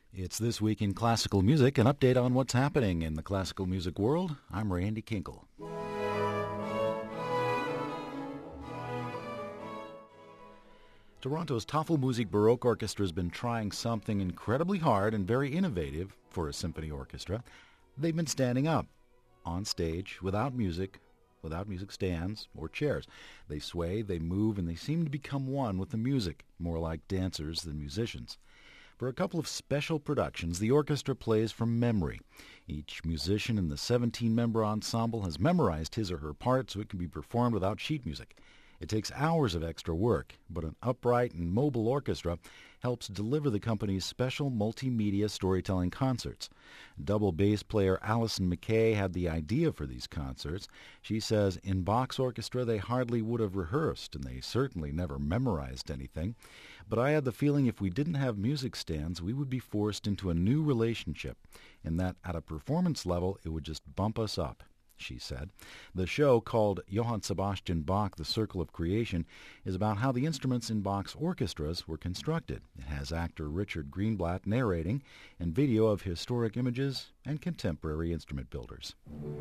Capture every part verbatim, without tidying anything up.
It's This Week in Classical Music, an update on what's happening in the classical music world. I'm Randy Kinkle. Toronto's Tafelmusik Baroque Orchestra has been trying something incredibly hard and very innovative for a symphony orchestra. They've been standing up on stage without music, without music stands or chairs. They sway, they move, and they seem to become one with the music, more like dancers than musicians. For a couple of special productions, the orchestra plays from memory. Each musician in the seventeen-member ensemble has memorized his or her part so it can be performed without sheet music. It takes hours of extra work, but an upright and mobile orchestra helps deliver the company's special multimedia storytelling concerts. Double bass player Alison McKay had the idea for these concerts. She says in Bach's orchestra they hardly would have rehearsed, and they certainly never memorized anything. But I had the feeling if we didn't have music stands, we would be forced into a new relationship, and that at a performance level it would just bump us up, she said. The show, called Johann Sebastian Bach, The Circle of Creation, is about how the instruments in Bach's orchestras were constructed. It has actor Richard Greenblatt narrating and video of historic images and contemporary instrument builders.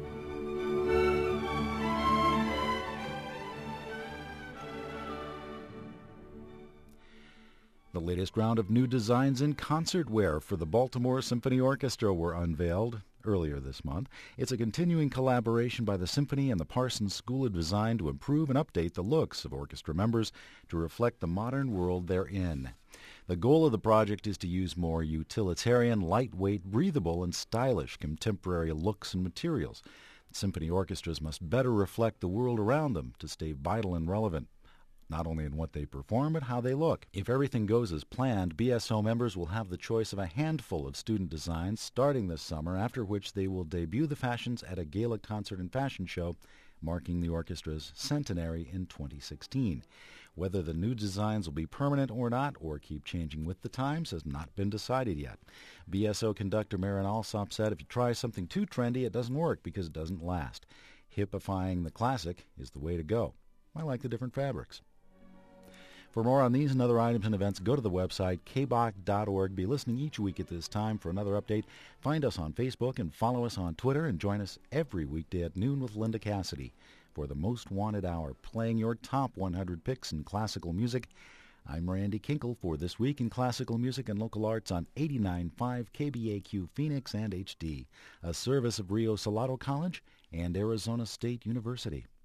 The latest round of new designs in concertwear for the Baltimore Symphony Orchestra were unveiled earlier this month. It's a continuing collaboration by the Symphony and the Parsons School of Design to improve and update the looks of orchestra members to reflect the modern world they're in. The goal of the project is to use more utilitarian, lightweight, breathable, and stylish contemporary looks and materials. Symphony orchestras must better reflect the world around them to stay vital and relevant, not only in what they perform, but how they look. If everything goes as planned, B S O members will have the choice of a handful of student designs starting this summer, after which they will debut the fashions at a gala concert and fashion show marking the orchestra's centenary in twenty sixteen. Whether the new designs will be permanent or not, or keep changing with the times, has not been decided yet. B S O conductor Marin Alsop said if you try something too trendy, it doesn't work because it doesn't last. Hippifying the classic is the way to go. I like the different fabrics. For more on these and other items and events, go to the website k b o c dot org. Be listening each week at this time for another update. Find us on Facebook and follow us on Twitter, and join us every weekday at noon with Linda Cassidy for the Most Wanted Hour, playing your top one hundred picks in classical music. I'm Randy Kinkle for This Week in Classical Music and Local Arts on eighty-nine point five K B A Q Phoenix and H D, a service of Rio Salado College and Arizona State University.